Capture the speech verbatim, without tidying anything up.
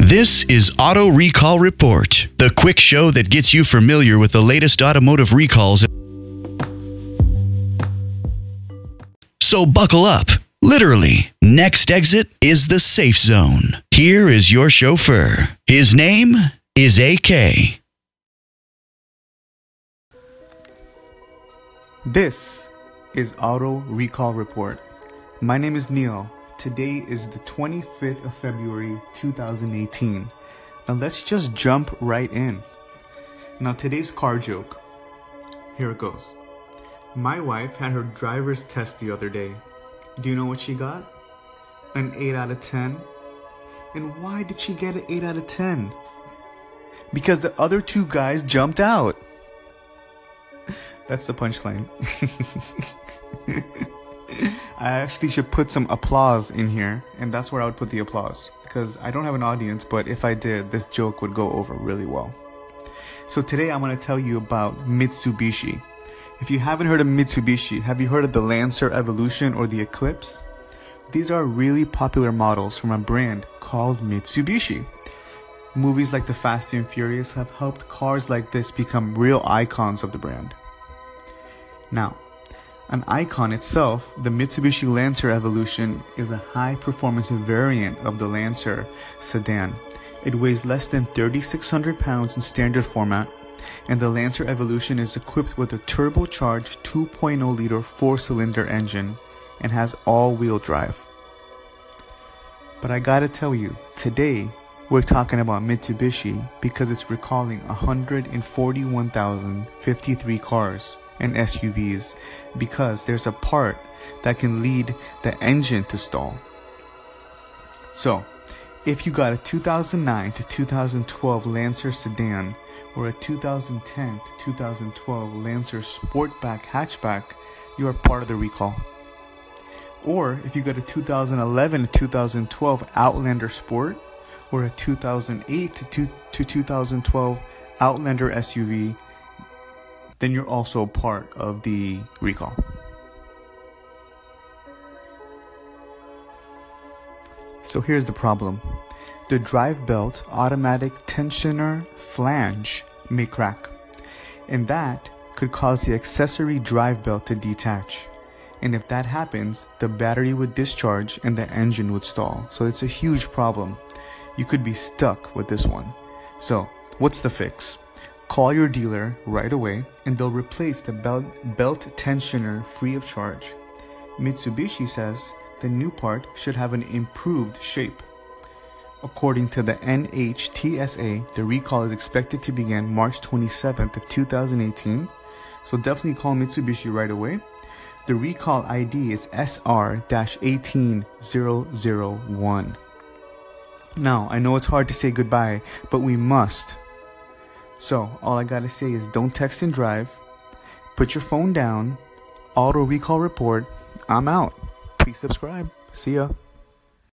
This is Auto Recall Report, the quick show that gets you familiar with the latest automotive recalls. So buckle up. Literally, next exit is the safe zone. Here is your chauffeur. His name is A K. This is Auto Recall Report. My name is Neil. Today is the twenty-fifth of February two thousand eighteen. Now let's just jump right in. Now today's car joke. Here it goes. My wife had her driver's test the other day. Do you know what she got? An eight out of ten. And why did she get an eight out of ten? Because the other two guys jumped out. That's the punchline. I actually should put some applause in here, and that's where I would put the applause, because I don't have an audience, but if I did, this joke would go over really well. So today I'm going to tell you about Mitsubishi. If you haven't heard of Mitsubishi, have you heard of the Lancer Evolution or the Eclipse? These are really popular models from a brand called Mitsubishi. Movies like The Fast and Furious have helped cars like this become real icons of the brand. Now, an icon itself, the Mitsubishi Lancer Evolution is a high-performance variant of the Lancer sedan. It weighs less than thirty-six hundred pounds in standard format, and the Lancer Evolution is equipped with a turbocharged two point oh liter four-cylinder engine and has all-wheel drive. But I gotta tell you, today we're talking about Mitsubishi because it's recalling one hundred forty-one thousand fifty-three cars and S U Vs because there's a part that can lead the engine to stall. So, if you got a two thousand nine to two thousand twelve Lancer sedan or a two thousand ten to two thousand twelve Lancer Sportback hatchback, you are part of the recall. Or if you got a two thousand eleven to two thousand twelve Outlander Sport or a two thousand eight to two thousand twelve Outlander S U V, then you're also part of the recall. So here's the problem. The drive belt automatic tensioner flange may crack, and that could cause the accessory drive belt to detach. And if that happens, the battery would discharge and the engine would stall. So it's a huge problem. You could be stuck with this one. So what's the fix? Call your dealer right away and they'll replace the belt, belt tensioner free of charge. Mitsubishi says the new part should have an improved shape. According to the N H T S A, the recall is expected to begin March twenty-seventh of two thousand eighteen. So definitely call Mitsubishi right away. The recall I D is S R one eight zero zero one. Now, I know it's hard to say goodbye, but we must. So, all I gotta say is don't text and drive. Put your phone down. Auto Recall Report. I'm out. Please subscribe. See ya.